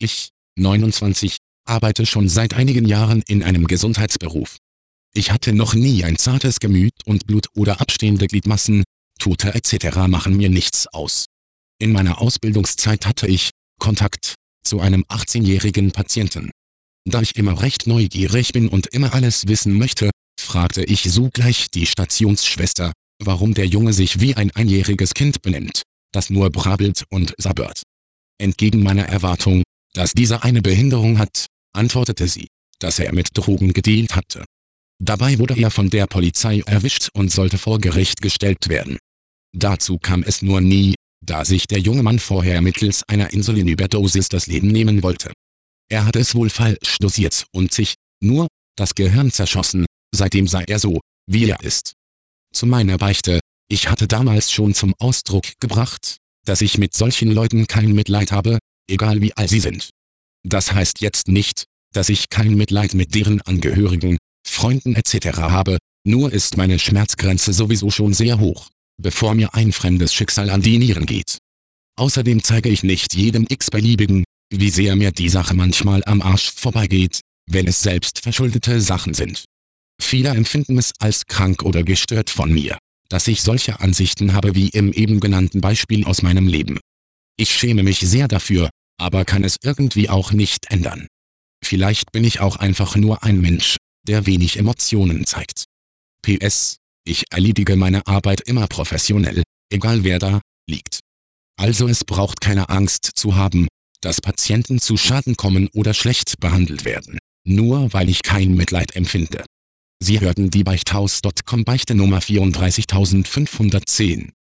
Ich, 29, arbeite schon seit einigen Jahren in einem Gesundheitsberuf. Ich hatte noch nie ein zartes Gemüt und Blut oder abstehende Gliedmaßen, Tote etc. machen mir nichts aus. In meiner Ausbildungszeit hatte ich Kontakt zu einem 18-jährigen Patienten. Da ich immer recht neugierig bin und immer alles wissen möchte, fragte ich sogleich die Stationsschwester, warum der Junge sich wie ein einjähriges Kind benimmt, das nur brabbelt und sabbert. Entgegen meiner Erwartung, dass dieser eine Behinderung hat, antwortete sie, dass er mit Drogen gedealt hatte. Dabei wurde er von der Polizei erwischt und sollte vor Gericht gestellt werden. Dazu kam es nur nie, da sich der junge Mann vorher mittels einer Insulinüberdosis das Leben nehmen wollte. Er hatte es wohl falsch dosiert und sich nur das Gehirn zerschossen, seitdem sei er so, wie er ist. Zu meiner Beichte, ich hatte damals schon zum Ausdruck gebracht, dass ich mit solchen Leuten kein Mitleid habe, egal wie alt sie sind. Das heißt jetzt nicht, dass ich kein Mitleid mit deren Angehörigen, Freunden etc. habe, nur ist meine Schmerzgrenze sowieso schon sehr hoch, bevor mir ein fremdes Schicksal an die Nieren geht. Außerdem zeige ich nicht jedem x-beliebigen, wie sehr mir die Sache manchmal am Arsch vorbeigeht, wenn es selbstverschuldete Sachen sind. Viele empfinden es als krank oder gestört von mir, dass ich solche Ansichten habe wie im eben genannten Beispiel aus meinem Leben. Ich schäme mich sehr dafür, aber kann es irgendwie auch nicht ändern. Vielleicht bin ich auch einfach nur ein Mensch, der wenig Emotionen zeigt. PS: Ich erledige meine Arbeit immer professionell, egal wer da liegt. Also es braucht keine Angst zu haben, dass Patienten zu Schaden kommen oder schlecht behandelt werden, nur weil ich kein Mitleid empfinde. Sie hörten die Beichthaus.com Beichte Nummer 34510.